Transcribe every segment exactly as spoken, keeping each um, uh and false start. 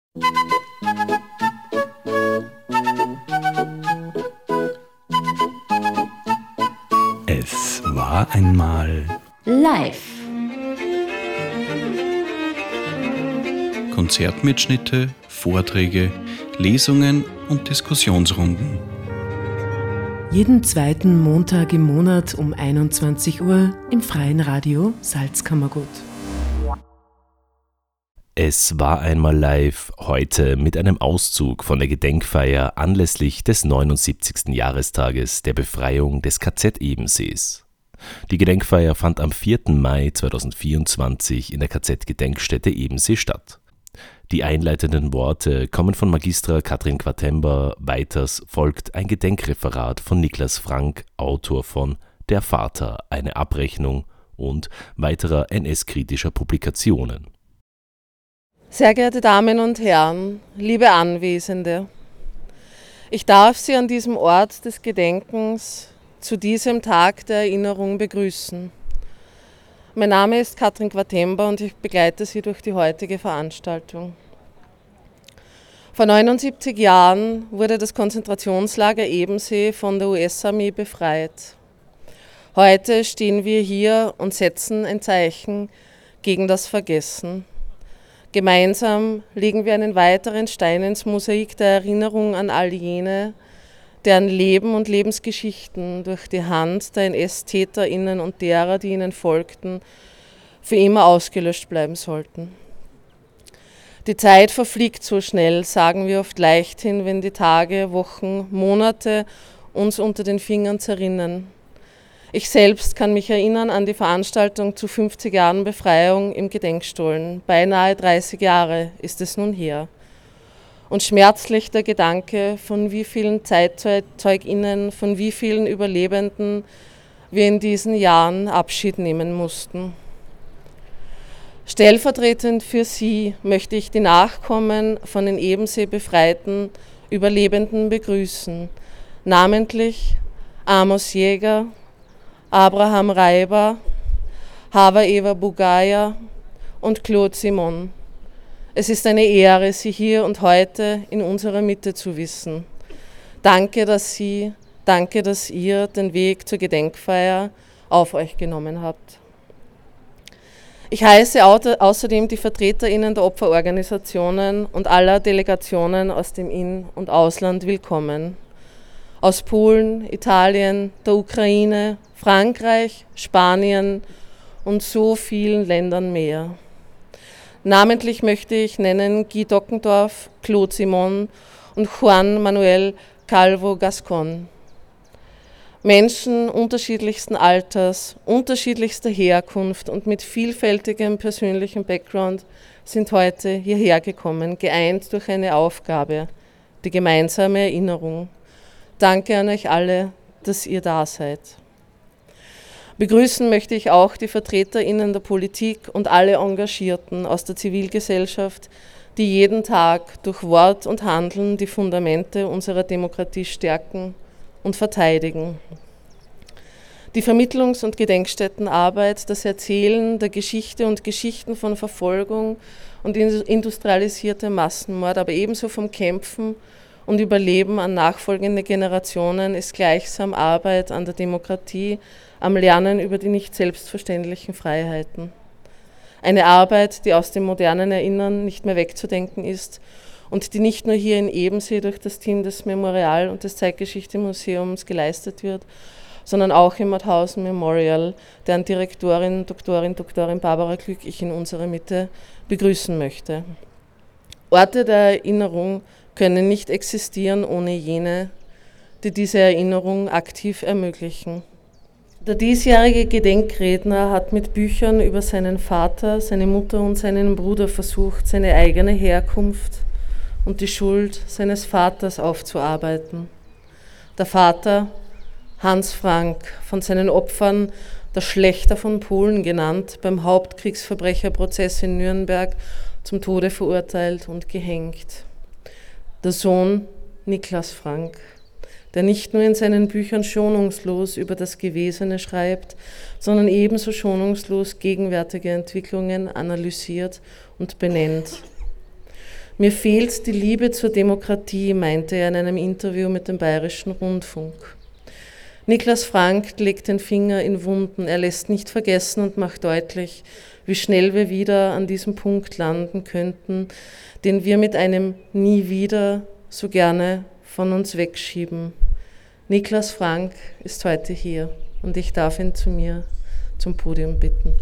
Es war einmal live. Konzertmitschnitte, Vorträge, Lesungen und Diskussionsrunden. Jeden zweiten Montag im Monat um einundzwanzig Uhr im freien Radio Salzkammergut. Es war einmal live, heute mit einem Auszug von der Gedenkfeier anlässlich des neunundsiebzigsten Jahrestages der Befreiung des K Z Ebensees. Die Gedenkfeier fand am vierten Mai zweitausendvierundzwanzig in der K Z-Gedenkstätte Ebensee statt. Die einleitenden Worte kommen von Magistra Katrin Quartember, weiters folgt ein Gedenkreferat von Niklas Frank, Autor von Der Vater, eine Abrechnung und weiterer N S-kritischer Publikationen. Sehr geehrte Damen und Herren, liebe Anwesende, ich darf Sie an diesem Ort des Gedenkens zu diesem Tag der Erinnerung begrüßen. Mein Name ist Katrin Quartember und ich begleite Sie durch die heutige Veranstaltung. Vor neunundsiebzig Jahren wurde das Konzentrationslager Ebensee von der U S-Armee befreit. Heute stehen wir hier und setzen ein Zeichen gegen das Vergessen. Gemeinsam legen wir einen weiteren Stein ins Mosaik der Erinnerung an all jene, deren Leben und Lebensgeschichten durch die Hand der N S-TäterInnen und derer, die ihnen folgten, für immer ausgelöscht bleiben sollten. Die Zeit verfliegt so schnell, sagen wir oft leichthin, wenn die Tage, Wochen, Monate uns unter den Fingern zerrinnen. Ich selbst kann mich erinnern an die Veranstaltung zu fünfzig Jahren Befreiung im Gedenkstollen. Beinahe dreißig Jahre ist es nun her. Und schmerzlich der Gedanke, von wie vielen ZeitzeugInnen, von wie vielen Überlebenden wir in diesen Jahren Abschied nehmen mussten. Stellvertretend für Sie möchte ich die Nachkommen von den Ebensee befreiten Überlebenden begrüßen, namentlich Amos Jäger, Abraham Reiber, Hava Eva Bugaya und Claude Simon. Es ist eine Ehre, Sie hier und heute in unserer Mitte zu wissen. Danke, dass Sie, danke, dass ihr den Weg zur Gedenkfeier auf euch genommen habt. Ich heiße außerdem die VertreterInnen der Opferorganisationen und aller Delegationen aus dem In- und Ausland willkommen. Aus Polen, Italien, der Ukraine, Frankreich, Spanien und so vielen Ländern mehr. Namentlich möchte ich nennen Guy Dockendorf, Claude Simon und Juan Manuel Calvo Gascon. Menschen unterschiedlichsten Alters, unterschiedlichster Herkunft und mit vielfältigem persönlichem Background sind heute hierher gekommen, geeint durch eine Aufgabe, die gemeinsame Erinnerung. Danke an euch alle, dass ihr da seid. Begrüßen möchte ich auch die VertreterInnen der Politik und alle Engagierten aus der Zivilgesellschaft, die jeden Tag durch Wort und Handeln die Fundamente unserer Demokratie stärken und verteidigen. Die Vermittlungs- und Gedenkstättenarbeit, das Erzählen der Geschichte und Geschichten von Verfolgung und industrialisiertem Massenmord, aber ebenso vom Kämpfen und Überleben an nachfolgende Generationen ist gleichsam Arbeit an der Demokratie, am Lernen über die nicht selbstverständlichen Freiheiten. Eine Arbeit, die aus dem modernen Erinnern nicht mehr wegzudenken ist und die nicht nur hier in Ebensee durch das Team des Memorial- und des Zeitgeschichte-Museums geleistet wird, sondern auch im Mauthausen Memorial, deren Direktorin, Doktorin, Doktorin Barbara Glück ich in unserer Mitte begrüßen möchte. Orte der Erinnerung können nicht existieren ohne jene, die diese Erinnerung aktiv ermöglichen. Der diesjährige Gedenkredner hat mit Büchern über seinen Vater, seine Mutter und seinen Bruder versucht, seine eigene Herkunft und die Schuld seines Vaters aufzuarbeiten. Der Vater, Hans Frank, von seinen Opfern der Schlächter von Polen genannt, beim Hauptkriegsverbrecherprozess in Nürnberg zum Tode verurteilt und gehängt. Der Sohn Niklas Frank, der nicht nur in seinen Büchern schonungslos über das Gewesene schreibt, sondern ebenso schonungslos gegenwärtige Entwicklungen analysiert und benennt. Mir fehlt die Liebe zur Demokratie, meinte er in einem Interview mit dem Bayerischen Rundfunk. Niklas Frank legt den Finger in Wunden. Er lässt nicht vergessen und macht deutlich, wie schnell wir wieder an diesem Punkt landen könnten, den wir mit einem Nie wieder so gerne von uns wegschieben. Niklas Frank ist heute hier und ich darf ihn zu mir zum Podium bitten.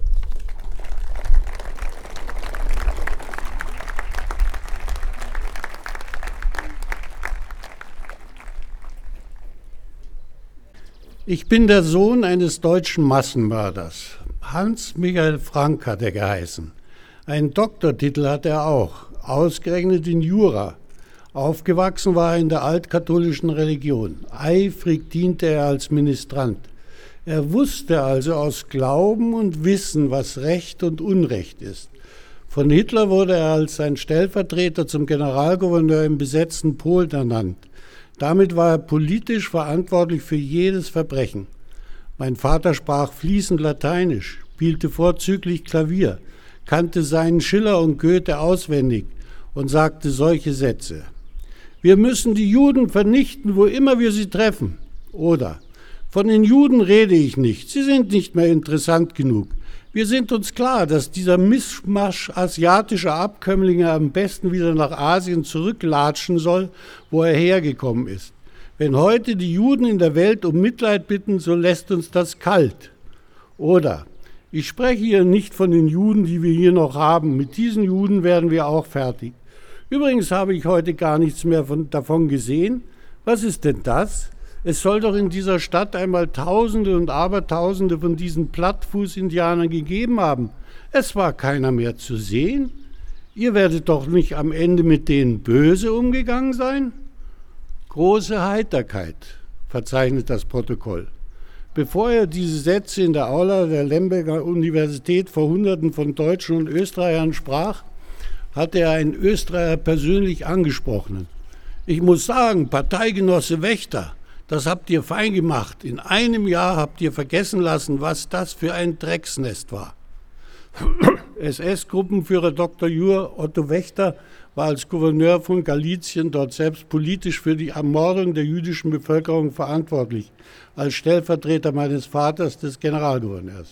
Ich bin der Sohn eines deutschen Massenmörders. Hans Michael Frank hat er geheißen. Einen Doktortitel hat er auch, ausgerechnet in Jura. Aufgewachsen war er in der altkatholischen Religion. Eifrig diente er als Ministrant. Er wusste also aus Glauben und Wissen, was Recht und Unrecht ist. Von Hitler wurde er als sein Stellvertreter zum Generalgouverneur im besetzten Polen ernannt. Damit war er politisch verantwortlich für jedes Verbrechen. Mein Vater sprach fließend Lateinisch, spielte vorzüglich Klavier, kannte seinen Schiller und Goethe auswendig und sagte solche Sätze. Wir müssen die Juden vernichten, wo immer wir sie treffen. Oder, von den Juden rede ich nicht, sie sind nicht mehr interessant genug. Wir sind uns klar, dass dieser Mischmasch asiatischer Abkömmlinge am besten wieder nach Asien zurücklatschen soll, wo er hergekommen ist. Wenn heute die Juden in der Welt um Mitleid bitten, so lässt uns das kalt. Oder, ich spreche hier nicht von den Juden, die wir hier noch haben. Mit diesen Juden werden wir auch fertig. Übrigens habe ich heute gar nichts mehr von, davon gesehen. Was ist denn das? Es soll doch in dieser Stadt einmal Tausende und Abertausende von diesen Plattfuß-Indianern gegeben haben. Es war keiner mehr zu sehen. Ihr werdet doch nicht am Ende mit denen böse umgegangen sein? Große Heiterkeit, verzeichnet das Protokoll. Bevor er diese Sätze in der Aula der Lemberger Universität vor Hunderten von Deutschen und Österreichern sprach, hatte er einen Österreicher persönlich angesprochen. Ich muss sagen, Parteigenosse Wächter, das habt ihr fein gemacht. In einem Jahr habt ihr vergessen lassen, was das für ein Drecksnest war. S S-Gruppenführer Doktor Jur Otto Wächter war als Gouverneur von Galizien dort selbst politisch für die Ermordung der jüdischen Bevölkerung verantwortlich, als Stellvertreter meines Vaters, des Generalgouverneurs.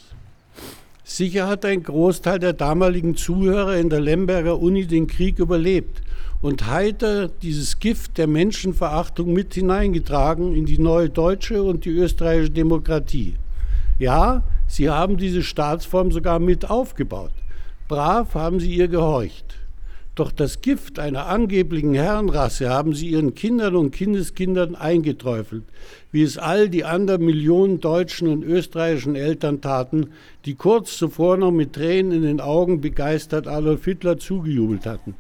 Sicher hat ein Großteil der damaligen Zuhörer in der Lemberger Uni den Krieg überlebt und heiter dieses Gift der Menschenverachtung mit hineingetragen in die neue deutsche und die österreichische Demokratie. Ja, sie haben diese Staatsform sogar mit aufgebaut. Brav haben sie ihr gehorcht. Doch das Gift einer angeblichen Herrenrasse haben sie ihren Kindern und Kindeskindern eingeträufelt, wie es all die anderen Millionen deutschen und österreichischen Eltern taten, die kurz zuvor noch mit Tränen in den Augen begeistert Adolf Hitler zugejubelt hatten.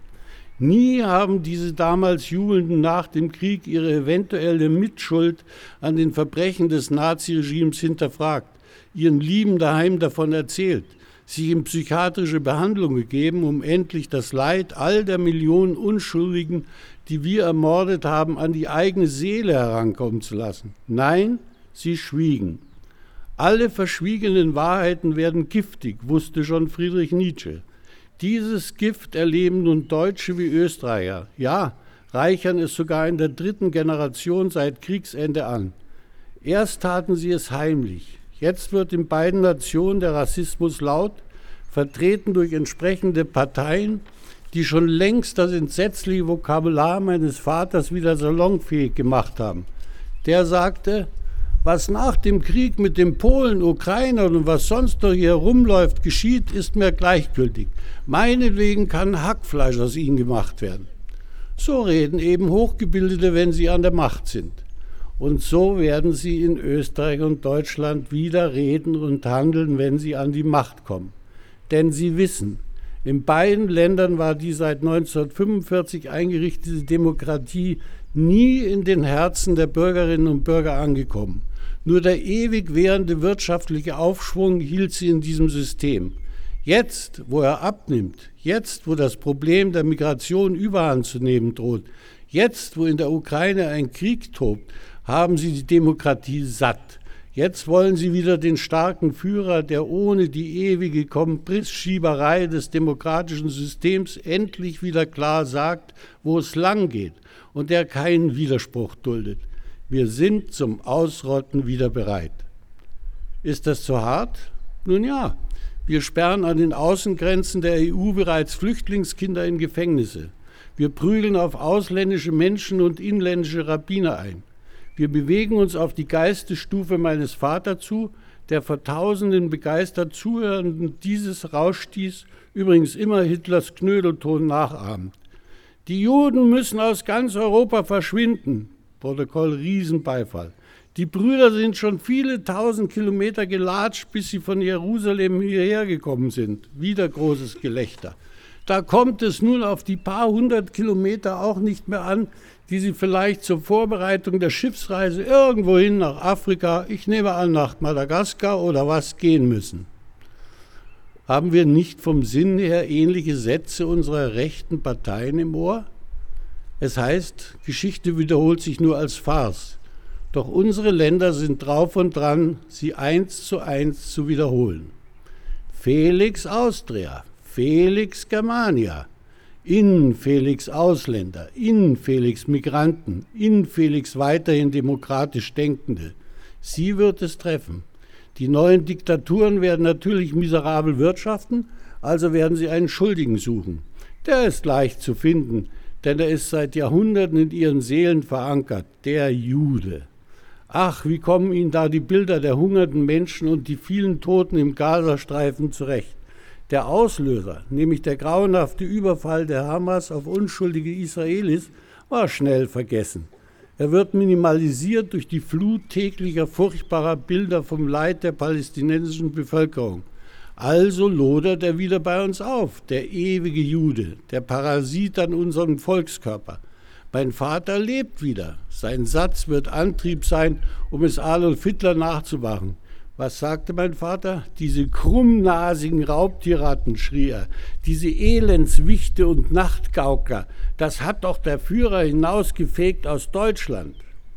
Nie haben diese damals Jubelnden nach dem Krieg ihre eventuelle Mitschuld an den Verbrechen des Naziregimes hinterfragt, ihren Lieben daheim davon erzählt, sich in psychiatrische Behandlung gegeben, um endlich das Leid all der Millionen Unschuldigen, die wir ermordet haben, an die eigene Seele herankommen zu lassen. Nein, sie schwiegen. Alle verschwiegenen Wahrheiten werden giftig, wusste schon Friedrich Nietzsche. Dieses Gift erleben nun Deutsche wie Österreicher. Ja, reichern es sogar in der dritten Generation seit Kriegsende an. Erst taten sie es heimlich. Jetzt wird in beiden Nationen der Rassismus laut, vertreten durch entsprechende Parteien, die schon längst das entsetzliche Vokabular meines Vaters wieder salonfähig gemacht haben. Der sagte, was nach dem Krieg mit den Polen, Ukrainern und was sonst noch hier rumläuft, geschieht, ist mir gleichgültig. Meinetwegen kann Hackfleisch aus ihnen gemacht werden. So reden eben Hochgebildete, wenn sie an der Macht sind. Und so werden sie in Österreich und Deutschland wieder reden und handeln, wenn sie an die Macht kommen. Denn sie wissen, in beiden Ländern war die seit neunzehnhundertfünfundvierzig eingerichtete Demokratie nie in den Herzen der Bürgerinnen und Bürger angekommen. Nur der ewig währende wirtschaftliche Aufschwung hielt sie in diesem System. Jetzt, wo er abnimmt, jetzt, wo das Problem der Migration überhand zu nehmen droht, jetzt, wo in der Ukraine ein Krieg tobt, haben sie die Demokratie satt. Jetzt wollen sie wieder den starken Führer, der ohne die ewige Kompressschieberei des demokratischen Systems endlich wieder klar sagt, wo es lang geht und der keinen Widerspruch duldet. Wir sind zum Ausrotten wieder bereit. Ist das zu hart? Nun ja, wir sperren an den Außengrenzen der E U bereits Flüchtlingskinder in Gefängnisse. Wir prügeln auf ausländische Menschen und inländische Rabbiner ein. Wir bewegen uns auf die Geistesstufe meines Vaters zu, der vor tausenden begeistert Zuhörenden dieses Rauschstieß, übrigens immer Hitlers Knödelton nachahmt. Die Juden müssen aus ganz Europa verschwinden. Protokoll Riesenbeifall. Die Brüder sind schon viele tausend Kilometer gelatscht, bis sie von Jerusalem hierher gekommen sind. Wieder großes Gelächter. Da kommt es nun auf die paar hundert Kilometer auch nicht mehr an, die sie vielleicht zur Vorbereitung der Schiffsreise irgendwohin nach Afrika, ich nehme an nach Madagaskar oder was, gehen müssen. Haben wir nicht vom Sinn her ähnliche Sätze unserer rechten Parteien im Ohr? Es heißt, Geschichte wiederholt sich nur als Farce. Doch unsere Länder sind drauf und dran, sie eins zu eins zu wiederholen. Felix Austria, Felix Germania, in Felix Ausländer, in Felix Migranten, in Felix weiterhin demokratisch Denkende. Sie wird es treffen. Die neuen Diktaturen werden natürlich miserabel wirtschaften, also werden sie einen Schuldigen suchen. Der ist leicht zu finden, denn er ist seit Jahrhunderten in ihren Seelen verankert, der Jude. Ach, wie kommen Ihnen da die Bilder der hungernden Menschen und die vielen Toten im Gazastreifen zurecht? Der Auslöser, nämlich der grauenhafte Überfall der Hamas auf unschuldige Israelis, war schnell vergessen. Er wird minimalisiert durch die Flut täglicher furchtbarer Bilder vom Leid der palästinensischen Bevölkerung. Also lodert er wieder bei uns auf, der ewige Jude, der Parasit an unserem Volkskörper. Mein Vater lebt wieder. Sein Satz wird Antrieb sein, um es Adolf Hitler nachzumachen. Was sagte mein Vater? Diese krummnasigen Raubtierratten, schrie er, diese Elendswichte und Nachtgaukler, das hat doch der Führer hinausgefegt aus Deutschland.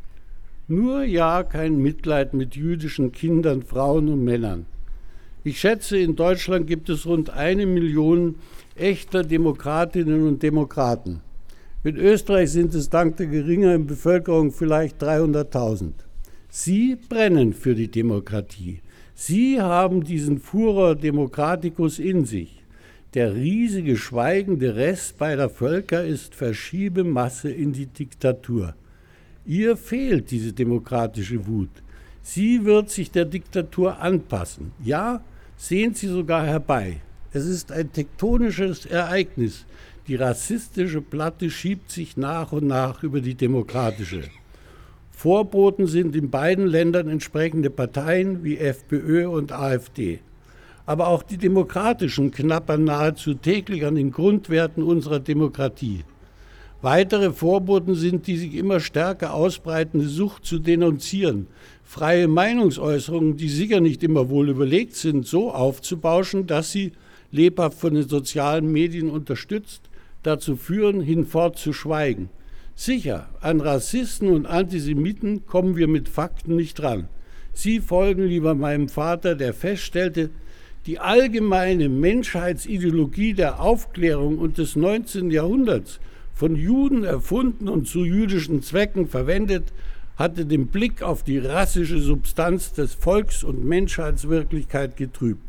Nur ja, kein Mitleid mit jüdischen Kindern, Frauen und Männern. Ich schätze, in Deutschland gibt es rund eine Million echter Demokratinnen und Demokraten. In Österreich sind es dank der geringeren Bevölkerung vielleicht dreihunderttausend. Sie brennen für die Demokratie. Sie haben diesen Furor Democraticus in sich. Der riesige, schweigende Rest beider Völker ist Verschiebemasse in die Diktatur. Ihr fehlt diese demokratische Wut. Sie wird sich der Diktatur anpassen. Ja, sehen Sie sogar herbei. Es ist ein tektonisches Ereignis. Die rassistische Platte schiebt sich nach und nach über die demokratische. Vorboten sind in beiden Ländern entsprechende Parteien wie FPÖ und AfD. Aber auch die Demokratischen knappern nahezu täglich an den Grundwerten unserer Demokratie. Weitere Vorboten sind die sich immer stärker ausbreitende Sucht zu denunzieren, freie Meinungsäußerungen, die sicher nicht immer wohl überlegt sind, so aufzubauschen, dass sie, lebhaft von den sozialen Medien unterstützt, dazu führen, hinfort zu schweigen. Sicher, an Rassisten und Antisemiten kommen wir mit Fakten nicht ran. Sie folgen lieber meinem Vater, der feststellte, die allgemeine Menschheitsideologie der Aufklärung und des neunzehnten Jahrhunderts, von Juden erfunden und zu jüdischen Zwecken verwendet, hatte den Blick auf die rassische Substanz des Volks- und Menschheitswirklichkeit getrübt.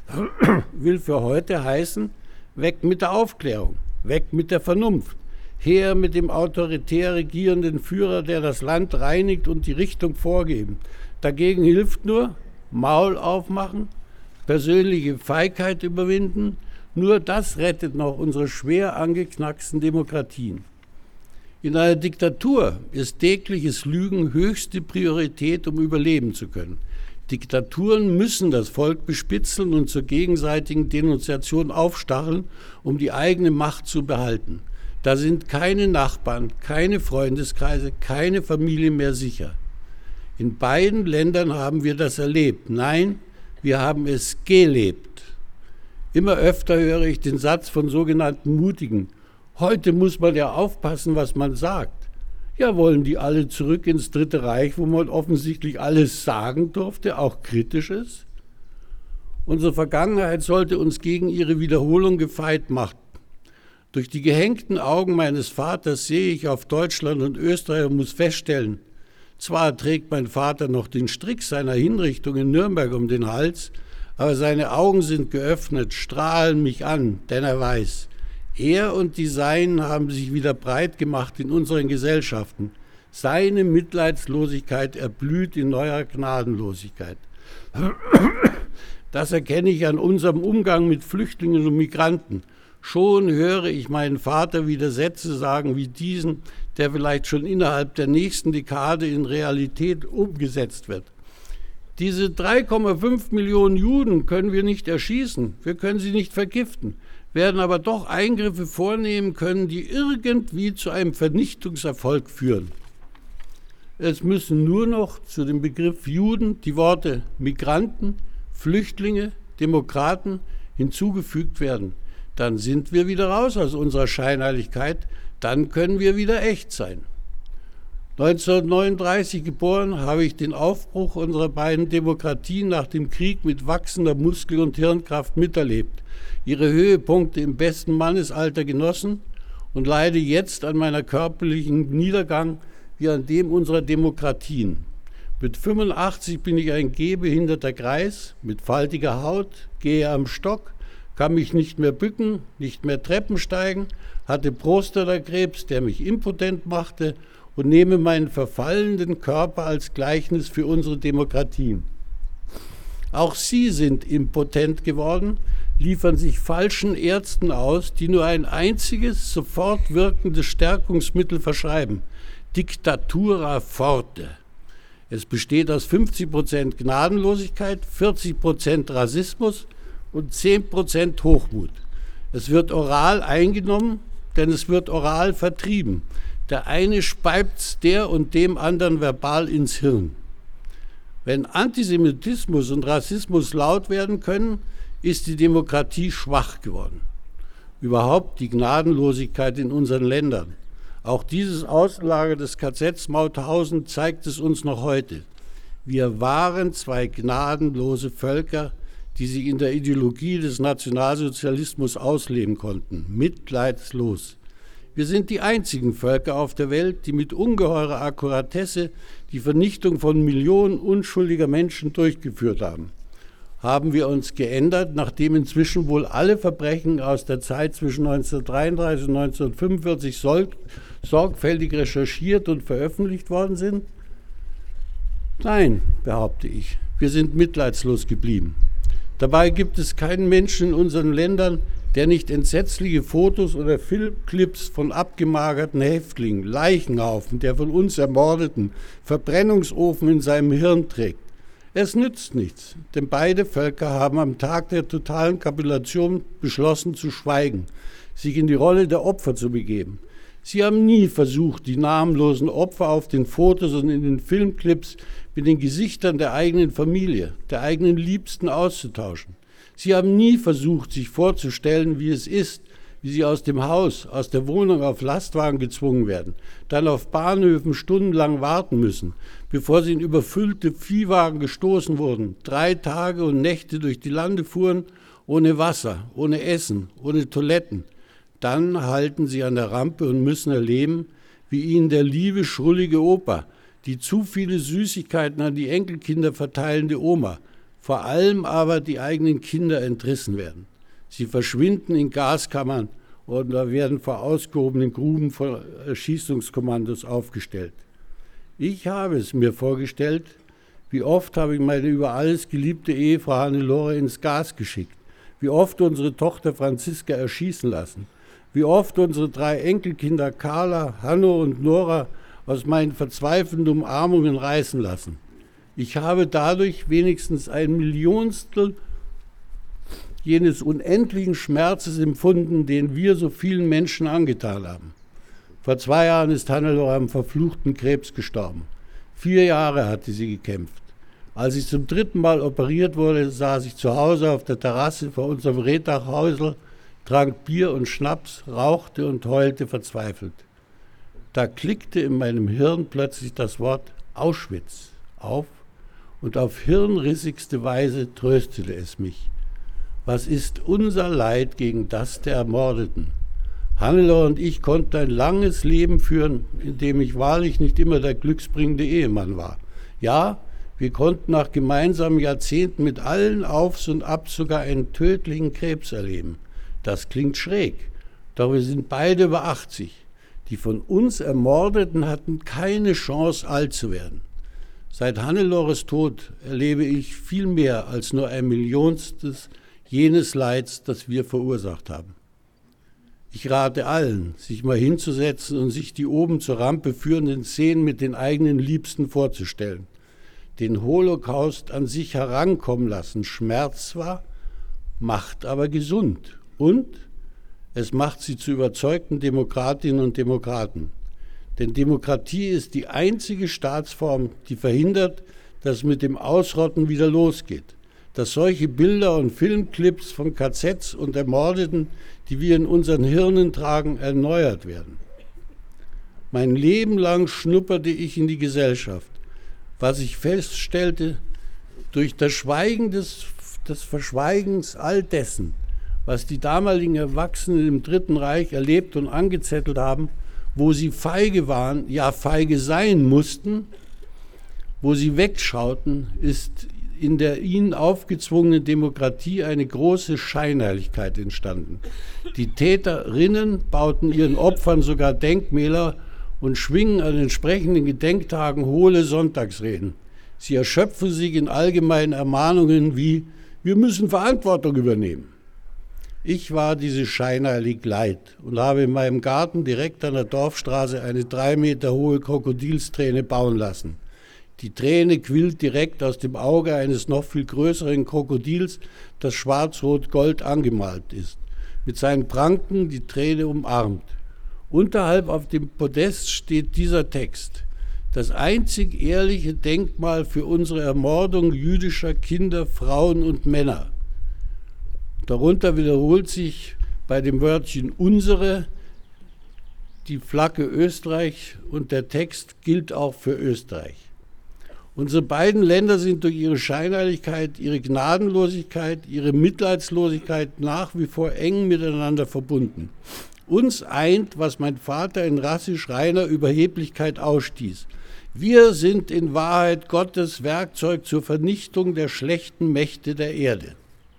Will für heute heißen, weg mit der Aufklärung, weg mit der Vernunft, her mit dem autoritär regierenden Führer, der das Land reinigt und die Richtung vorgeben. Dagegen hilft nur Maul aufmachen, persönliche Feigheit überwinden. Nur das rettet noch unsere schwer angeknacksten Demokratien. In einer Diktatur ist tägliches Lügen höchste Priorität, um überleben zu können. Diktaturen müssen das Volk bespitzeln und zur gegenseitigen Denunziation aufstacheln, um die eigene Macht zu behalten. Da sind keine Nachbarn, keine Freundeskreise, keine Familie mehr sicher. In beiden Ländern haben wir das erlebt. Nein, wir haben es gelebt. Immer öfter höre ich den Satz von sogenannten Mutigen: Heute muss man ja aufpassen, was man sagt. Ja, wollen die alle zurück ins Dritte Reich, wo man offensichtlich alles sagen durfte, auch Kritisches? Unsere Vergangenheit sollte uns gegen ihre Wiederholung gefeit machen. Durch die gehängten Augen meines Vaters sehe ich auf Deutschland und Österreich und muss feststellen, zwar trägt mein Vater noch den Strick seiner Hinrichtung in Nürnberg um den Hals, aber seine Augen sind geöffnet, strahlen mich an, denn er weiß, er und die Seinen haben sich wieder breit gemacht in unseren Gesellschaften. Seine Mitleidslosigkeit erblüht in neuer Gnadenlosigkeit. Das erkenne ich an unserem Umgang mit Flüchtlingen und Migranten. Schon höre ich meinen Vater wieder Sätze sagen wie diesen, der vielleicht schon innerhalb der nächsten Dekade in Realität umgesetzt wird. Diese drei Komma fünf Millionen Juden können wir nicht erschießen, wir können sie nicht vergiften, werden aber doch Eingriffe vornehmen können, die irgendwie zu einem Vernichtungserfolg führen. Es müssen nur noch zu dem Begriff Juden die Worte Migranten, Flüchtlinge, Demokraten hinzugefügt werden. Dann sind wir wieder raus aus unserer Scheinheiligkeit, dann können wir wieder echt sein. neunzehnhundertneununddreißig geboren, habe ich den Aufbruch unserer beiden Demokratien nach dem Krieg mit wachsender Muskel- und Hirnkraft miterlebt, ihre Höhepunkte im besten Mannesalter genossen und leide jetzt an meiner körperlichen Niedergang wie an dem unserer Demokratien. Mit fünfundachtzig bin ich ein gehbehinderter Greis mit faltiger Haut, gehe am Stock, kann mich nicht mehr bücken, nicht mehr Treppen steigen, hatte Prostatakrebs, der mich impotent machte und nehme meinen verfallenden Körper als Gleichnis für unsere Demokratien. Auch sie sind impotent geworden, liefern sich falschen Ärzten aus, die nur ein einziges, sofort wirkendes Stärkungsmittel verschreiben: Dictatura forte. Es besteht aus fünfzig Prozent Gnadenlosigkeit, vierzig Prozent Rassismus und zehn Prozent Hochmut. Es wird oral eingenommen, denn es wird oral vertrieben. Der eine speibt der und dem anderen verbal ins Hirn. Wenn Antisemitismus und Rassismus laut werden können, ist die Demokratie schwach geworden. Überhaupt die Gnadenlosigkeit in unseren Ländern. Auch dieses Außenlager des K Zs Mauthausen zeigt es uns noch heute. Wir waren zwei gnadenlose Völker, die sich in der Ideologie des Nationalsozialismus ausleben konnten, mitleidslos. Wir sind die einzigen Völker auf der Welt, die mit ungeheurer Akkuratesse die Vernichtung von Millionen unschuldiger Menschen durchgeführt haben. Haben wir uns geändert, nachdem inzwischen wohl alle Verbrechen aus der Zeit zwischen neunzehnhundertdreiunddreißig und neunzehnhundertfünfundvierzig sorg- sorgfältig recherchiert und veröffentlicht worden sind? Nein, behaupte ich, wir sind mitleidslos geblieben. Dabei gibt es keinen Menschen in unseren Ländern, der nicht entsetzliche Fotos oder Filmclips von abgemagerten Häftlingen, Leichenhaufen der von uns Ermordeten, Verbrennungsofen in seinem Hirn trägt. Es nützt nichts, denn beide Völker haben am Tag der totalen Kapitulation beschlossen zu schweigen, sich in die Rolle der Opfer zu begeben. Sie haben nie versucht, die namenlosen Opfer auf den Fotos und in den Filmclips mit den Gesichtern der eigenen Familie, der eigenen Liebsten auszutauschen. Sie haben nie versucht, sich vorzustellen, wie es ist, wie sie aus dem Haus, aus der Wohnung auf Lastwagen gezwungen werden, dann auf Bahnhöfen stundenlang warten müssen, bevor sie in überfüllte Viehwagen gestoßen wurden, drei Tage und Nächte durch die Lande fuhren, ohne Wasser, ohne Essen, ohne Toiletten. Dann halten sie an der Rampe und müssen erleben, wie ihnen der liebe, schrullige Opa, die zu viele Süßigkeiten an die Enkelkinder verteilende Oma, vor allem aber die eigenen Kinder entrissen werden. Sie verschwinden in Gaskammern oder werden vor ausgehobenen Gruben von Erschießungskommandos aufgestellt. Ich habe es mir vorgestellt, wie oft habe ich meine über alles geliebte Ehefrau Hannelore ins Gas geschickt, wie oft unsere Tochter Franziska erschießen lassen, wie oft unsere drei Enkelkinder Carla, Hanno und Nora aus meinen verzweifelnden Umarmungen reißen lassen. Ich habe dadurch wenigstens ein Millionstel jenes unendlichen Schmerzes empfunden, den wir so vielen Menschen angetan haben. Vor zwei Jahren ist Hannelore am verfluchten Krebs gestorben. Vier Jahre hatte sie gekämpft. Als ich zum dritten Mal operiert wurde, saß ich zu Hause auf der Terrasse vor unserem Rehdachhäusl, trank Bier und Schnaps, rauchte und heulte verzweifelt. Da klickte in meinem Hirn plötzlich das Wort Auschwitz auf und auf hirnrissigste Weise tröstete es mich. Was ist unser Leid gegen das der Ermordeten? Hannelore und ich konnten ein langes Leben führen, in dem ich wahrlich nicht immer der glücksbringende Ehemann war. Ja, wir konnten nach gemeinsamen Jahrzehnten mit allen Aufs und Abs sogar einen tödlichen Krebs erleben. Das klingt schräg, doch wir sind beide über achtzig. Die von uns Ermordeten hatten keine Chance, alt zu werden. Seit Hannelores Tod erlebe ich viel mehr als nur ein Millionstes jenes Leids, das wir verursacht haben. Ich rate allen, sich mal hinzusetzen und sich die oben zur Rampe führenden Szenen mit den eigenen Liebsten vorzustellen. Den Holocaust an sich herankommen lassen, Schmerz zwar, macht aber gesund und es macht sie zu überzeugten Demokratinnen und Demokraten. Denn Demokratie ist die einzige Staatsform, die verhindert, dass es mit dem Ausrotten wieder losgeht. Dass solche Bilder und Filmclips von K Zs und Ermordeten, die wir in unseren Hirnen tragen, erneuert werden. Mein Leben lang schnupperte ich in die Gesellschaft. Was ich feststellte, durch das Schweigen des, des Verschweigens all dessen, was die damaligen Erwachsenen im Dritten Reich erlebt und angezettelt haben, wo sie feige waren, ja feige sein mussten, wo sie wegschauten, ist in der ihnen aufgezwungenen Demokratie eine große Scheinheiligkeit entstanden. Die Täterinnen bauten ihren Opfern sogar Denkmäler und schwingen an entsprechenden Gedenktagen hohle Sonntagsreden. Sie erschöpfen sich in allgemeinen Ermahnungen wie, wir müssen Verantwortung übernehmen. Ich war diese scheinheilig leid und habe in meinem Garten direkt an der Dorfstraße eine drei Meter hohe Krokodilsträne bauen lassen. Die Träne quillt direkt aus dem Auge eines noch viel größeren Krokodils, das schwarz-rot-gold angemalt ist, mit seinen Pranken die Träne umarmt. Unterhalb auf dem Podest steht dieser Text: Das einzig ehrliche Denkmal für unsere Ermordung jüdischer Kinder, Frauen und Männer. Darunter wiederholt sich bei dem Wörtchen unsere die Flagge Österreich und der Text gilt auch für Österreich. Unsere beiden Länder sind durch ihre Scheinheiligkeit, ihre Gnadenlosigkeit, ihre Mitleidslosigkeit nach wie vor eng miteinander verbunden. Uns eint, was mein Vater in rassisch reiner Überheblichkeit ausstieß. Wir sind in Wahrheit Gottes Werkzeug zur Vernichtung der schlechten Mächte der Erde.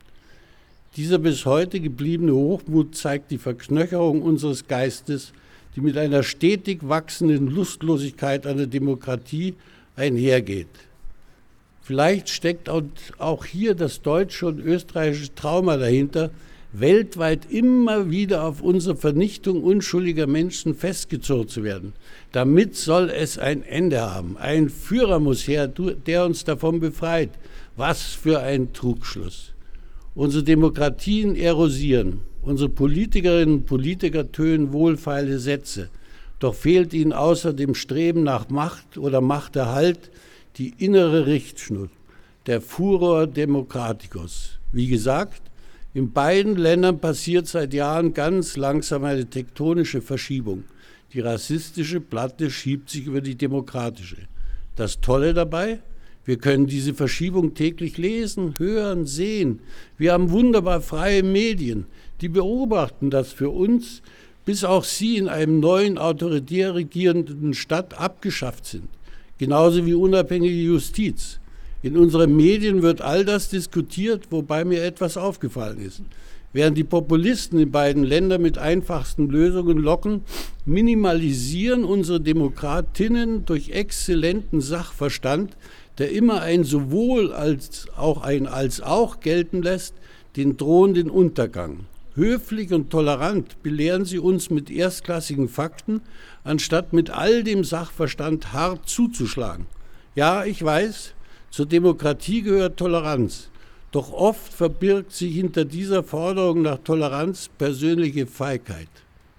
Dieser bis heute gebliebene Hochmut zeigt die Verknöcherung unseres Geistes, die mit einer stetig wachsenden Lustlosigkeit an der Demokratie einhergeht. Vielleicht steckt auch hier das deutsche und österreichische Trauma dahinter, weltweit immer wieder auf unsere Vernichtung unschuldiger Menschen festgezurrt zu werden. Damit soll es ein Ende haben. Ein Führer muss her, der uns davon befreit. Was für ein Trugschluss. Unsere Demokratien erosieren. Unsere Politikerinnen und Politiker tönen wohlfeile Sätze. Doch fehlt ihnen außer dem Streben nach Macht oder Machterhalt die innere Richtschnur, der Furor Democraticus. Wie gesagt, in beiden Ländern passiert seit Jahren ganz langsam eine tektonische Verschiebung. Die rassistische Platte schiebt sich über die demokratische. Das Tolle dabei? Wir können diese Verschiebung täglich lesen, hören, sehen. Wir haben wunderbar freie Medien, die beobachten das für uns, bis auch sie in einem neuen autoritär regierenden Staat abgeschafft sind. Genauso wie unabhängige Justiz. In unseren Medien wird all das diskutiert, wobei mir etwas aufgefallen ist. Während die Populisten in beiden Ländern mit einfachsten Lösungen locken, minimalisieren unsere Demokratinnen durch exzellenten Sachverstand, der immer ein sowohl als auch ein als auch gelten lässt, den drohenden Untergang. Höflich und tolerant belehren sie uns mit erstklassigen Fakten, anstatt mit all dem Sachverstand hart zuzuschlagen. Ja, ich weiß, zur Demokratie gehört Toleranz. Doch oft verbirgt sich hinter dieser Forderung nach Toleranz persönliche Feigheit.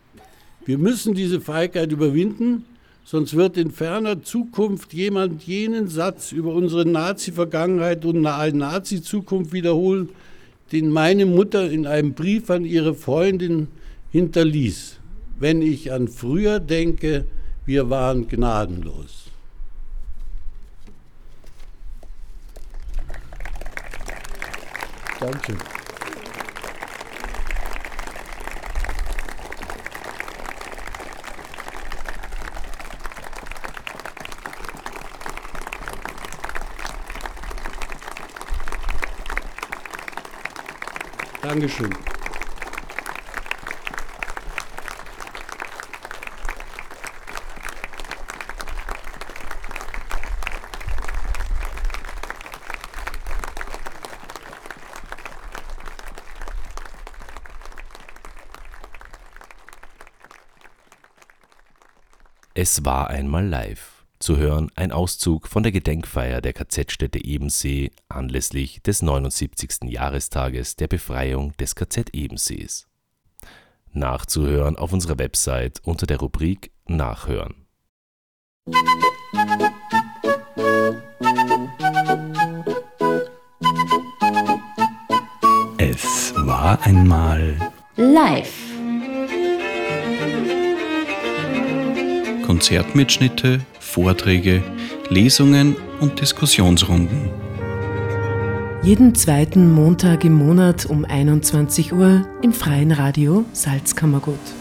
Wir müssen diese Feigheit überwinden, sonst wird in ferner Zukunft jemand jenen Satz über unsere Nazi-Vergangenheit und nahe Nazi-Zukunft wiederholen, den meine Mutter in einem Brief an ihre Freundin hinterließ. Wenn ich an früher denke, Wir waren gnadenlos. Danke. Dankeschön. Es war einmal live. Zu hören ein Auszug von der Gedenkfeier der K Z-Stätte Ebensee anlässlich des neunundsiebzigsten Jahrestages der Befreiung des K Z Ebensees. Nachzuhören auf unserer Website unter der Rubrik Nachhören. Es war einmal live. Konzertmitschnitte, Vorträge, Lesungen und Diskussionsrunden. Jeden zweiten Montag im Monat um einundzwanzig Uhr im Freien Radio Salzkammergut.